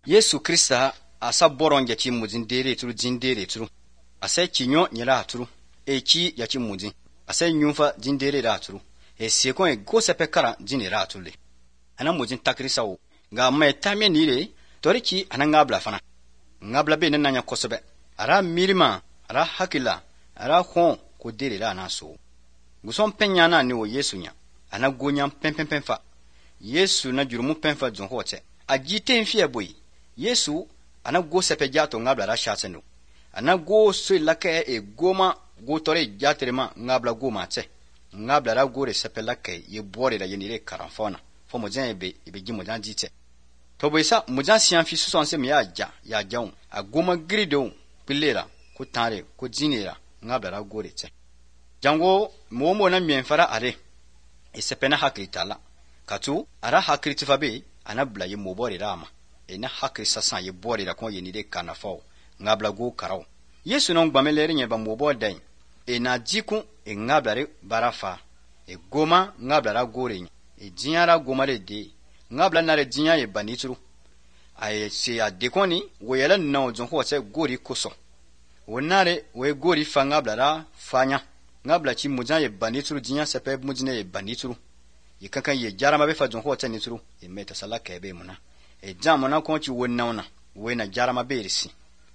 Yesu Krista asa boron yachi muzin dere turu asa kinyo nyela turu echi yachi muzin asa nyumfa jindere ra turu sekon e go sepekara jinera tule ana muzin takrisa wo ga mai tamye nire toriki ana ngabla fana ngabla be nan nya kosobe ara mirima ara hakila ara khon ko dere ra na so guson penya na ni wo Yesu nya ana gonyam pemfa Yesu na jurumu pemfa jon hote ajite mfie boy Yesu ana go sepe jato ngabla ra shateno ana go so lake e goma go tore jaterema ngabla goma te ngabla ra gore sepe lake ye bore la yenire karanfona fo mojan ebe gimo jan jite to boysa mojan sian fi susonse me ya jaun agoma grido pilera ko tare ko jinera ngabla ra gore te jango momo na mienfara are e sepe na hakritala katu ara hakritifabe ana bla ye mobore rama ena hakri sasan ye bori la kon yenide kanafo ngabla go karaw Yesu non gbameleri nye ba mobo den ena jiku e ngablare barafa e goma ngablara gore e jinyara goma de ngabla nare jinya ye banitru ay se adekoni woyela no jon ho se gori koso wonare we gori fa ngablara fanya ngabla chi mujan ye banitru jinya sepe mujine ye banitru yikankan ye jarama be fa jon ho tenitru e meta salaka ebe muna e jamona konchi wonnauna wena jarama berisi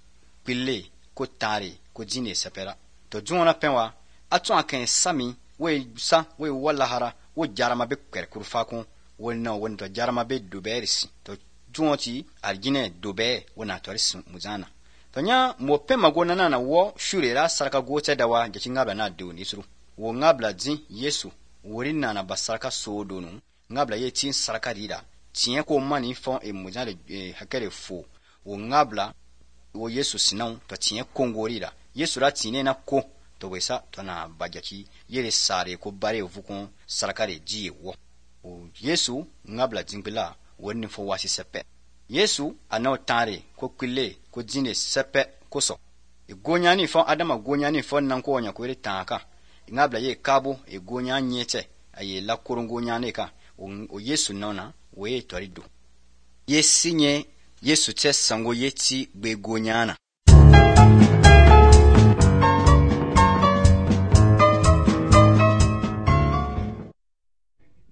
pille ko tare ko jine sepera to jona penwa atun akan sami we wallahara wo jarama be kerkurfa kon wonna wonto jarama be do berisi to jonti argine do be wona torisi muzana to nya mo pema gona na wo shurera saraka gote dawa je ngabla na do nisru wo ngabla jin Yesu worina na basaraka sodonu ngabla ye tin saraka dida tiens ko mani fon e mujale hakere fo wo ngabla wo Yesu sinan to tiens kongorira Yesu ra tine na ko to wesa to na bajaki yele sare ko bare vukon sarakare jiye wo Yesu ngabla jingbila wonni fo wasi sepe Yesu ana tare ko kille ko jine sepe ko so e gonyani fon adama gonyani fon nan ko nya ko re tanka ngabla ye kabo e gonya nyete aye la korongo nyane ka o Yesu nona we torido yesinye Yesu tsango yeti begonyana